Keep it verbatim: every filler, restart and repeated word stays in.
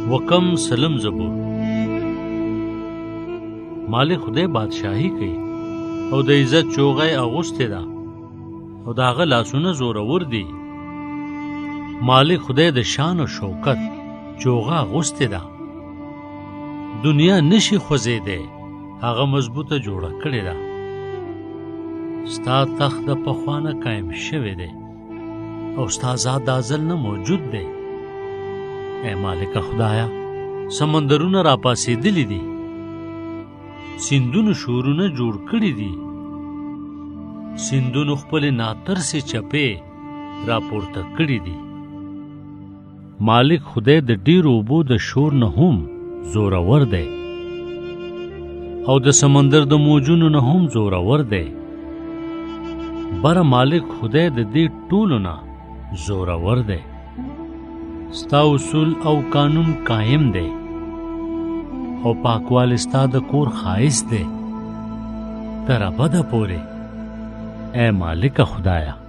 وکم سلم زبور. مالک خدای بادشاہی کوي او د عزت چوغه اغوسته ده او د هغه لاسونه زورور دي. مالک خدای د شان او شوکت چوغه اغوسته ده. دنیا نشي خوځېده، هغه مضبوطه جوړه کړې ده. ستا تخت د پخوانه قائم شوی دی او ستا ذات د ازل نه موجود دی. اے مالک خدایا، سمندرونه را پاسېدلي دي، سیندونو شورونه جوړ کړي دي، سیندونو خپل ناترسې چپې را پورته کړي دي. مالک خدای د ډیرو اوبو د شور نه هم زورور دی او د سمندر د موجونو نه هم زورور دی. بر مالک خدای د دې ټولو نه زورور دی. ستا اصول او قانون قائم دی او پاکوال ستا د کور خایس دی تر ابده پورې. اے مالک خدایا،